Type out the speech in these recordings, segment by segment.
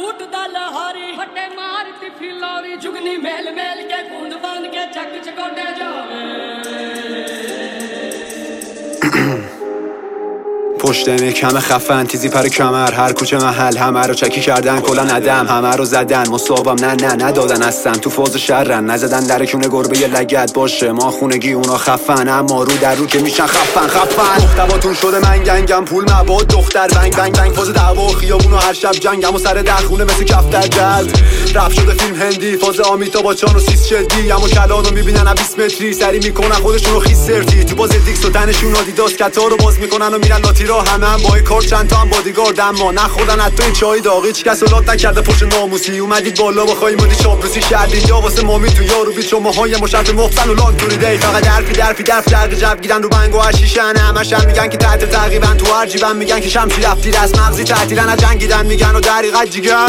ਉੱਠਦਾ ਲਹਾਰੀ ਫੱਟੇ ਮਾਰਦੀ ਫਿਲੌਰੀ ਜੁਗਨੀ ਮੇਲ ਮੇਲ ਕੇ ਗੂੰਦ ਬੰਦ ਕੇ ਚੱਕ ਚਗੋਡੇ ਜਾਵੇ پشت کم خفن تیزی پر کمر هر کوچه محل همه رو چکی کردن کلا ندم همه رو زدن مصابم نه ندادن هستن تو فاز شرن نزدن در کونه گربه لگد باشه ما خونگی اونا خفن اما رو در رو که میشن خفن محتواتون شده من گنگم پول مباد دختر بنگ بنگ بنگ فاز دعوا خیابون و هر شب جنگم و سر دخونه مثل کفتر جلد رپ شده فیلم هندی فاز آمیتا با چان و سیس شدی اما کلانو میبینن 20 متری سری میکنن خودشونو خیس سرتی تو باز دیکس و تنشون آدیداس کتا رو باز میکنن و میرن لاتی را همه با این کار چند تا هم بادیگارد اما نخوردن حتی این چای داغی هیچ کس اولاد نکرده پشت ناموسی اومدید بالا بخوایی مودی شابروسی کردید یا واسه مامی تو یارو بید شماهای مشرف محسن و لانتوری دی فقط درفی درق جب گیرن رو بنگ و هشیشن همشن میگن که تحت تعقیبن تو هر جیبن میگن که شمشیر رفتی دست مغزی تعطیلن از جنگیدن میگن و دریقت جیگر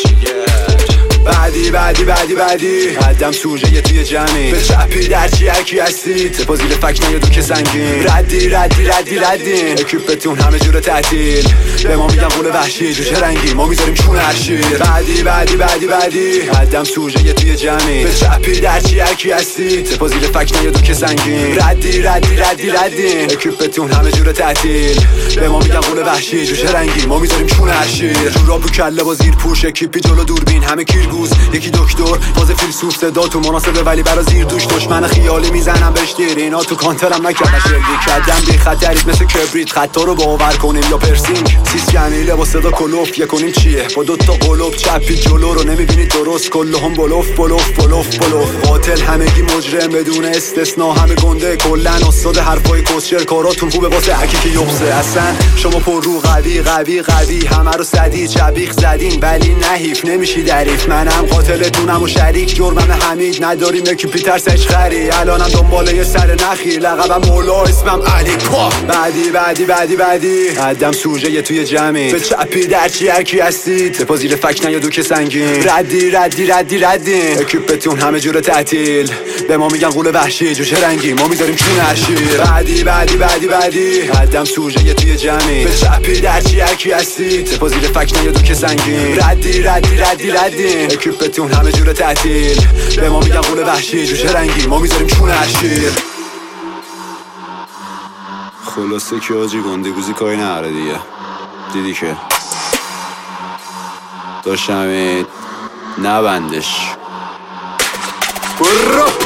بعدی حدم سوژه توی جمعی به چپی درچی هرکی هستید سپا زیر فک نیادو که سنگین ردی اکیپتون همه جور تعطیل به ما میگن قول وحشی جوشه رنگی ما میذاریم چون هرشیر بعدی حدم سوژه توی جمعی به چپی درچی هرکی هستید سپا زیر فک نیادو که سنگین ردی اکیپتون همه جور تعطیل به ما میگن قول وحشی جوشه رنگی ما میذاریم چون هرشیر جورا بو کله با زیر پوش اکیپی جلو دوربین همه کیرگوز یکی دکتر فاز فیلسوف صدا تو مناسبه ولی برا زیر دوش دشمن خیالی میزنم بهش دیر اینا تو کانترم نکردن شلیک کردم بی خطریت مثل کبریت خطا رو باور کنیم یا پرسینگ سیس جمیله با صدا کلوف یه کنیم چیه با دوتا قلوب چپی جلو رو نمیبینید درست کلهم بلوف قاتل همگی مجرم بدون استثنا همه گنده کلن استاد حرفای کسچر کاراتون خوبه واسه هرکی که یبسه اصلا شما پر رو قوی همه رو سدی چبیخ زدین ولی نحیف نمیشی دریف منم قاتلتونم و شریک جرمم حمید نداریم یکی پیتر سچ خری الانم دنباله یه سر نخی لقبم مولا اسمم علی پا بعدی حدم سوژه توی جمعی به چپی درچی هرکی هستید سپا زیر فک نیادو که سنگین ردی اکیپتون همه جور تعطیل به ما میگن قول وحشی جوشه رنگی ما میذاریم چون هرشیر بعدی حدم سوژه توی جمعی به چپی درچی هرکی هستید سپا زیر فک نیادو که سنگین ردی اکیپتون همه جور تعطیل به ما میگن قول وحشی جوشه رنگی ما میذاریم چون هرشیر خلاصه که آجی گندگوزی کاری نهاره دیگه دیدی که داشتم نبندش برو